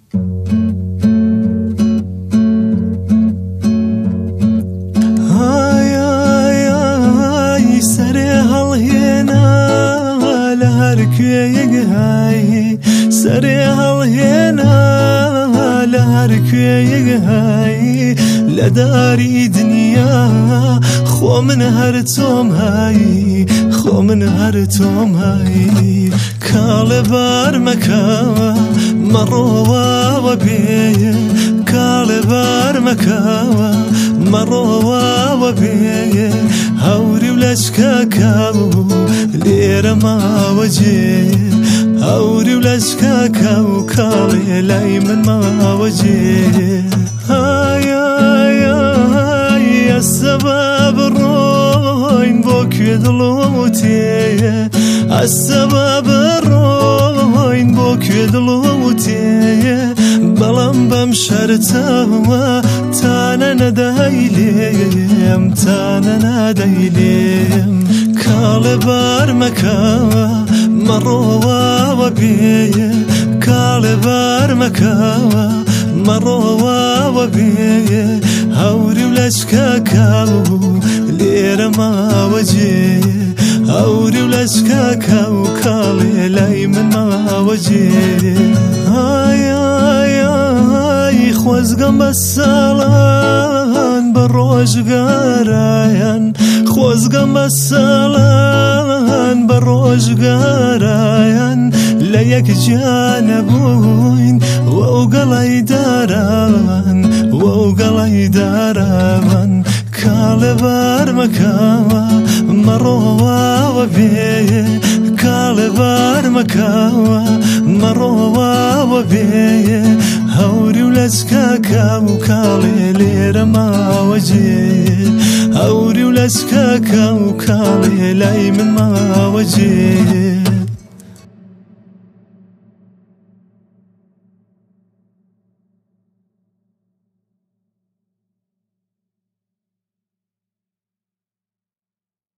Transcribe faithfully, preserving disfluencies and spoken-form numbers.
سري هالهنا لهركوي هاي لداري دنيا خو من هرتم هاي خو من هرتم هاي كالبار مكا مروا وبي كالبار مكا مروا وبي هوري ولشكاكاو ليرة ما وجه هوري ولشكاكاو كالي لاي من ما وجه هاي هاي هاي السبب الروين بوك يدلوتي السبب الروين بوك يدلوتي بلام بمشرتها تانا ندايليم تانا ندايليم كالبار مكا مروا وبي كالبار مكا مروا وبي هوري ولشكاكاو ليرة ما وجه هوري ولشكاكاو كالي لاي من ما وجه هاي هاي هاي خوزقم بسالان بروج قرايان خوزقم بسالان بروج قرايان ليك جانبوين ووقلي داران ووقلي داران كالبار مكاوى مروا وبي كالبار مكاوى مروا وبي هوري ولشكاكاو كالي ليرة ما وجه هوري ولشكاكاو كالي لاي من ما وجه